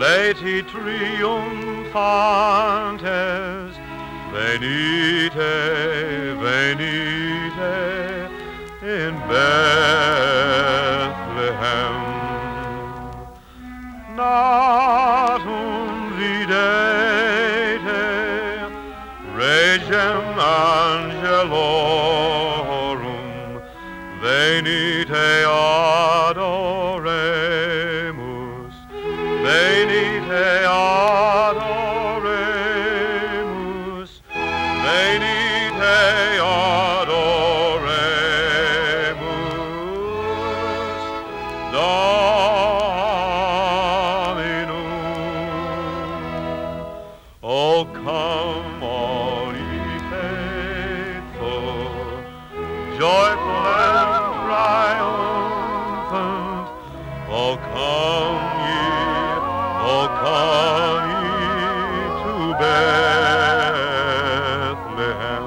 Laeti triumphantes, venite, venite in Bethlehem. Natum videte regem angelorum, venite adoremus, venite adoremus, venite adoremus, Dominum. Oh, come, all ye faithful, joyful and triumphant. Oh, come ye, oh, come ye to Bethlehem.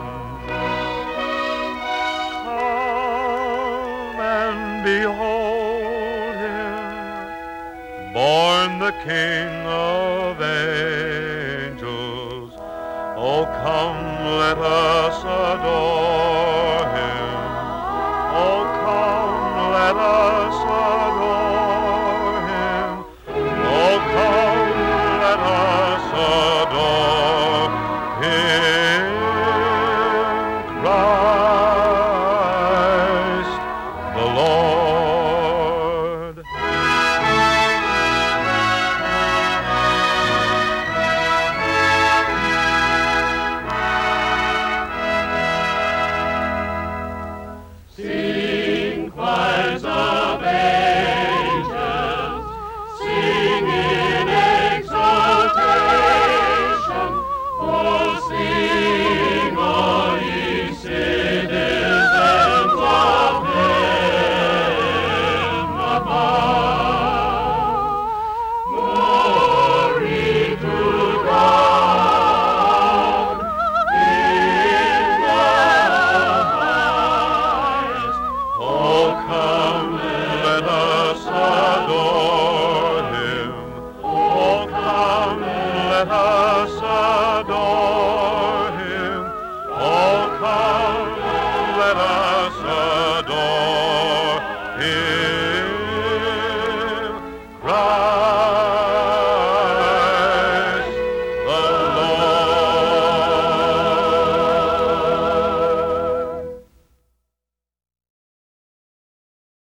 Come and behold him, born the King of angels. Oh, come, let us adore him. Oh, come, let us adore him. Oh, come, let us adore him. Christ the Lord. Sing, choirs of angels, sing in exaltation. Oh, sing, all ye citizens of heaven above. Glory to God in the highest. Oh, come, let us adore him. Oh, come, let us adore him. Oh, come, let us adore him. Christ